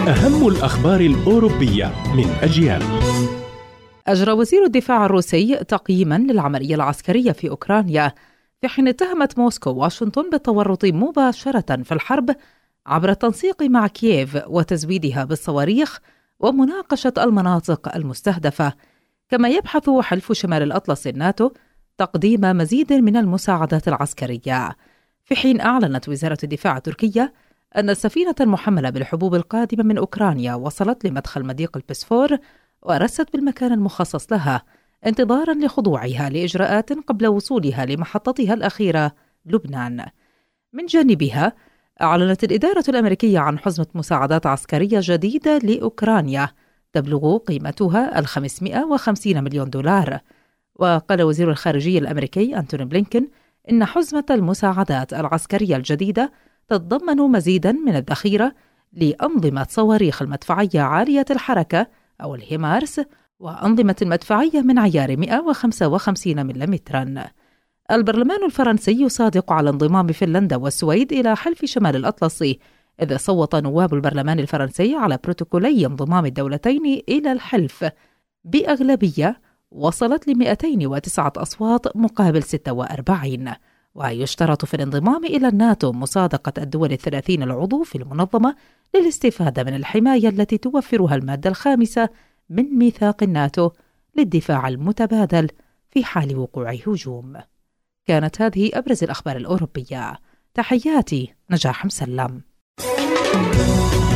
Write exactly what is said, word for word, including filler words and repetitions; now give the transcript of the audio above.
أهم الأخبار الأوروبية من أجيال. أجرى وزير الدفاع الروسي تقييماً للعملية العسكرية في أوكرانيا، في حين اتهمت موسكو واشنطن بالتورط مباشرة في الحرب عبر التنسيق مع كييف وتزويدها بالصواريخ ومناقشة المناطق المستهدفة. كما يبحث حلف شمال الأطلس الناتو تقديم مزيد من المساعدات العسكرية، في حين أعلنت وزارة الدفاع التركية أن السفينة المحملة بالحبوب القادمة من أوكرانيا وصلت لمدخل مضيق البسفور ورست بالمكان المخصص لها انتظاراً لخضوعها لإجراءات قبل وصولها لمحطتها الأخيرة لبنان. من جانبها أعلنت الإدارة الأمريكية عن حزمة مساعدات عسكرية جديدة لأوكرانيا تبلغ قيمتها الخمسمائة وخمسين مليون دولار. وقال وزير الخارجية الأمريكي أنتوني بلينكن إن حزمة المساعدات العسكرية الجديدة تتضمن مزيداً من الذخيرة لأنظمة صواريخ المدفعية عالية الحركة أو الهيمارس وأنظمة المدفعية من عيار مئة وخمسة وخمسين ملم. البرلمان الفرنسي يصادق على انضمام فنلندا والسويد إلى حلف شمال الأطلسي، إذ صوت نواب البرلمان الفرنسي على بروتوكولي انضمام الدولتين إلى الحلف بأغلبية وصلت ل مئتين وتسعة أصوات مقابل ستة وأربعين. ويشترط في الانضمام إلى الناتو مصادقة الدول الثلاثين العضو في المنظمة للاستفادة من الحماية التي توفرها المادة الخامسة من ميثاق الناتو للدفاع المتبادل في حال وقوع هجوم. كانت هذه أبرز الأخبار الأوروبية. تحياتي نجاح مسلم.